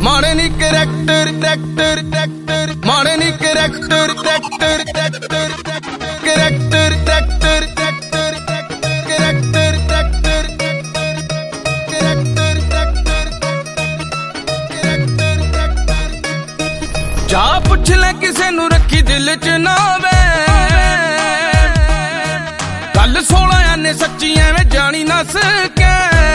ਮਾੜੇ ਨੀ character tractor tractor ਮਾੜੇ ਨੀ character tractor tractor character tractor tractor character tractor character tractor ਜਾ ਪੁੱਛ ਲੈ ਕਿਸੇ ਨੂੰ ਰੱਖੀ ਦਿਲ ਚ ਨਾ ਵੇ ਗੱਲ 16 ਆਨੇ ਸੱਚੀ ਐਵੇਂ ਜਾਣੀ ਨਾ ਸਕੇ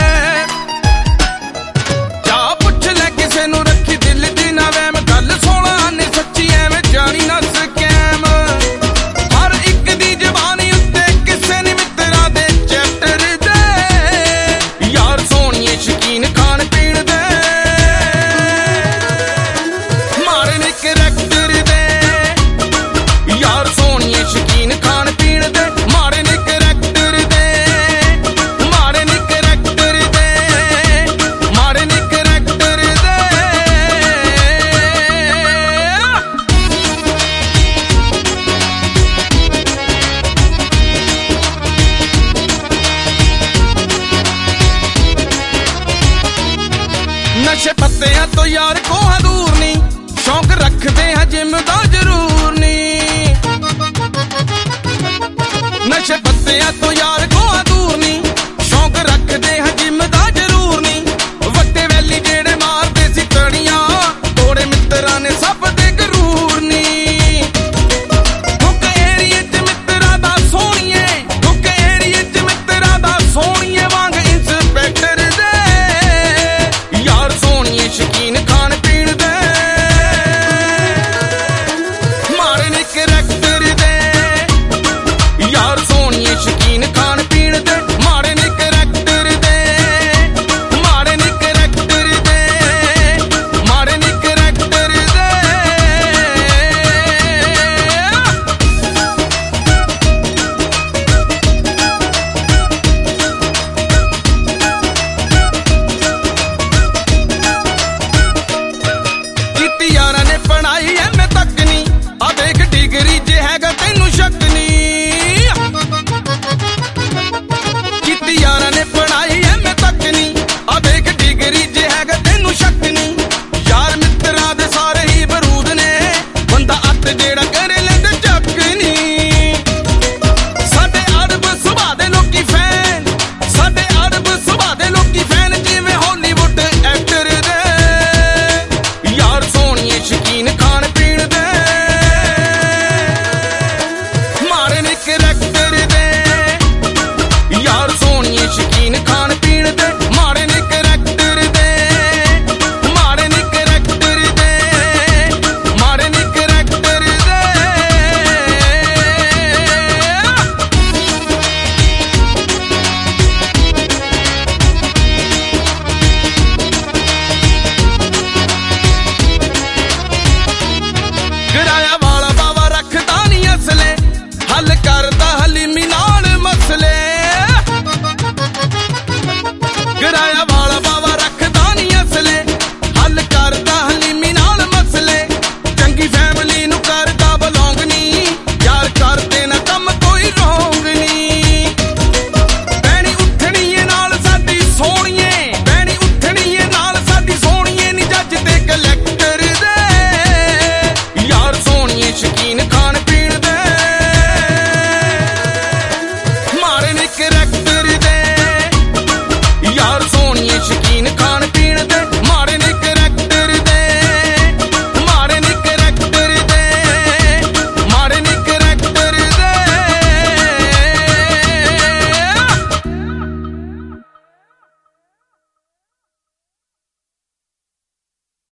नशे पत्तियां तो यार को दूर नहीं शौक रखते हैं जिम दा जरूर नहीं नशे पत्तियां तो यार को दूर नहीं शौक रखते हैं जिम दा जरूर नहीं वट्टे वैली जेड़े मारते सी तड़ियां थोड़े मित्रा ने सब दे गरूर नहीं हुक एरिए च मित्रा दा सोहणिए हुक एरिए च मित्रा दा सोहणिए वांग इंस्पेक्टर शकीन खान पीन दे मारे नी करैक्टर दे यार सोहणिए शकीन खान पीन दे मारे नी करैक्टर दे मारे नी करैक्टर दे मारे नी करैक्टर दे यारा ने पढ़ाई एम तक नी आ देख डिगरी जे हैगा तैनू शक नी किती यारा ने पढ़ाई एम तक नी आ देख डिगरी जे हैगा तैनू शक नी यार मित्रा दे सारे ही बरूद ने बंदा अत जेड़ा करे लेंदे चक नी साडे अरब सुभा दे लोकी फैन साडे अरब सुभा दे लोकी फैन जिवें हॉलीवुड एक्टर दे यार शकीन खान पीन दे मारे नी करैक्टर दे यार सोहणिए शकीन खान पीन दे मारे नी करैक्टर दे मारे नी करैक्टर दे मारे नी करैक्टर दे गिराया वाला बाबा रखदा नहीं असले हल करदा हलीमी नाल मसले गिराया